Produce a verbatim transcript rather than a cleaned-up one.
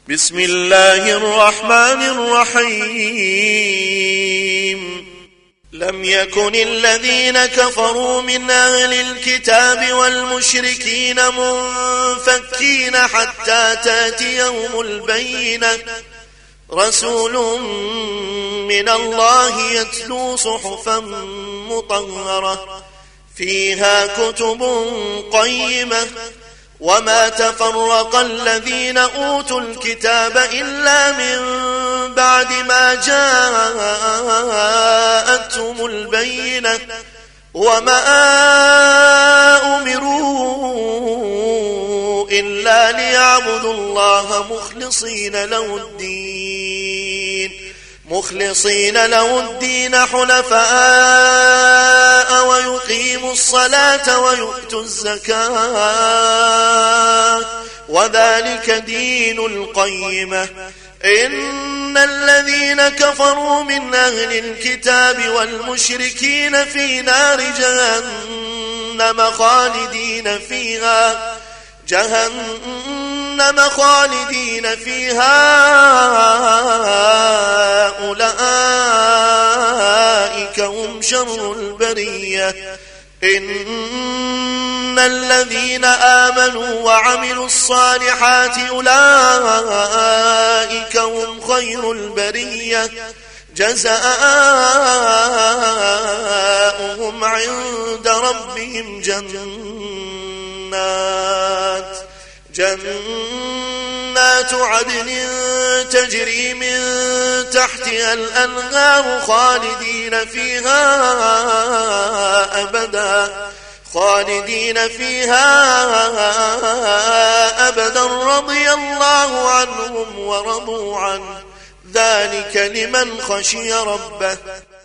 بسم الله الرحمن الرحيم لم يكن الذين كفروا من أهل الكتاب والمشركين منفكين حتى تأتيهم البينة رسول من الله يتلو صحفا مطهرة فيها كتب قيمة وما تفرق الذين أوتوا الكتاب إلا من بعد ما جاءتهم البينة وما أمروا إلا ليعبدوا الله مخلصين له الدين مخلصين له الدين حنفاء ويقيموا الصلاة ويؤتوا الزكاة وذلك دين القيمة إن الذين كفروا من أهل الكتاب والمشركين في نار جهنم خالدين فيها جهنم خالدين فيها أولئك هم شر البرية إن الذين آمنوا وعملوا الصالحات أولئك هم خير البرية جزاؤهم عند ربهم جنات جنات عدن تجري من تحتها الأنهار خالدين فيها أبدا خالدين فيها أبدا رضي الله عنهم ورضوا عنه ذلك لمن خشي ربه